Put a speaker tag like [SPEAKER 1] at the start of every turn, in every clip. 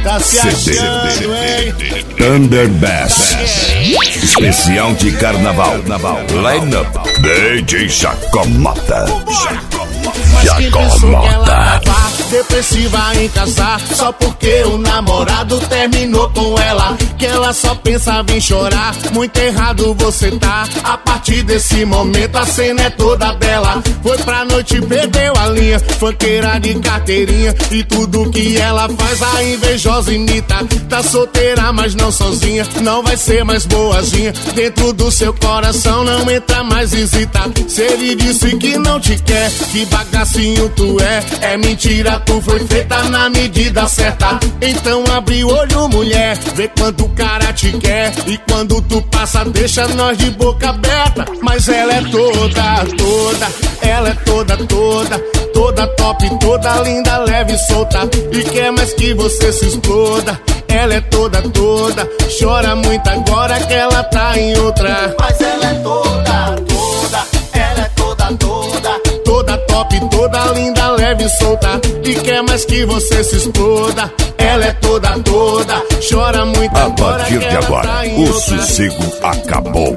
[SPEAKER 1] Tá se achando, hein?
[SPEAKER 2] Thunder Bass. Especial de carnaval. Line-up DJ Chacomata.
[SPEAKER 1] Mas quem pensou que ela tava depressiva em casar só porque o namorado terminou com ela? Que ela só pensava em chorar. Muito errado você tá. A partir desse momento a cena é toda dela. Foi pra noite, perdeu a linha. Funkeira de carteirinha. E tudo que ela faz a invejosa imita. Tá solteira mas não sozinha. Não vai ser mais boazinha. Dentro do seu coração não entra mais visita. Se ele disse que não te quer, que bagacinho tu é mentira, tu foi feita na medida certa. Então abre o olho, mulher, vê quanto o cara te quer. E quando tu passa deixa nós de boca aberta. Mas ela é toda, ela é toda top, toda linda, leve e solta. E quer mais que você se exploda. Ela é toda, chora muito agora que ela tá em outra. Mas ela é toda, ela é toda top, toda linda, leve e solta. E quer mais que você se exploda. Ela é toda, chora muito agora que ela tá em outra. A partir de agora, o sossego acabou.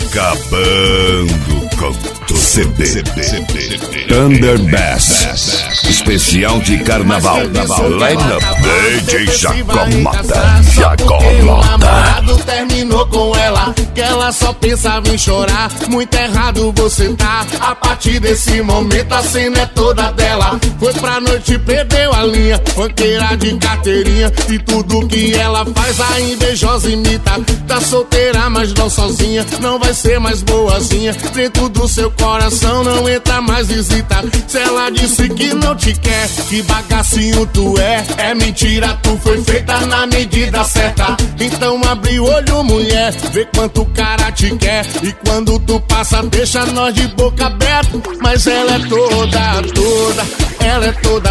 [SPEAKER 1] Acabando com o CD. Thunder Bass. Especial de carnaval. Line-up DJ Chacomata. O namorado terminou com ela, que ela só pensava em chorar. Muito errado você tá. A partir desse momento a cena é toda dela. Foi pra noite, perdeu a linha. Funkeira de carteirinha. E tudo que ela faz a invejosa imita. Tá solteira mas não sozinha. Não vai ser mais boazinha. Dentro do seu coração não entra mais visita. Se ela disse que não te quer, que bagacinho tu é mentira, tu foi feita na medida certa. Então abre o olho, mulher, vê quanto o cara te quer. E quando tu passa deixa nós de boca aberta. Mas ela é toda, ela é toda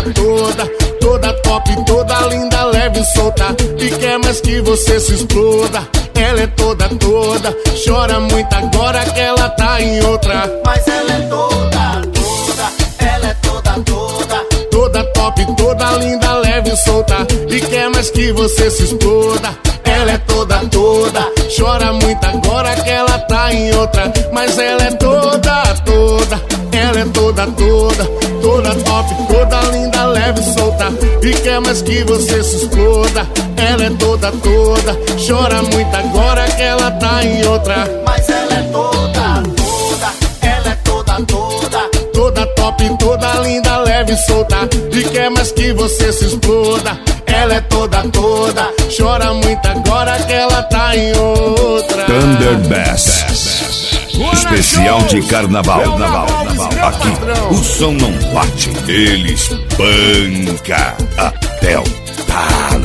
[SPEAKER 1] top, toda linda, leve e solta. E quer mais que você se exploda. Ela é toda, chora muito agora que ela tá em outra. Mas ela é toda, ela é toda top, toda linda, leve e solta. E quer mais que você se exploda. Ela é toda, chora muito agora que ela tá em outra. Mas ela é toda, ela é toda top, toda linda, leve e solta. E quer mais que você se exploda. Ela é toda, chora muito agora que ela tá em outra. Mas ela é toda, ela é toda top, toda linda, leve e solta. E quer mais que você se exploda. Ela é toda, chora muito agora que ela tá em outra.
[SPEAKER 2] Thunder Bass. Especial de carnaval. Aqui o som não bate, ele espanca até o talo.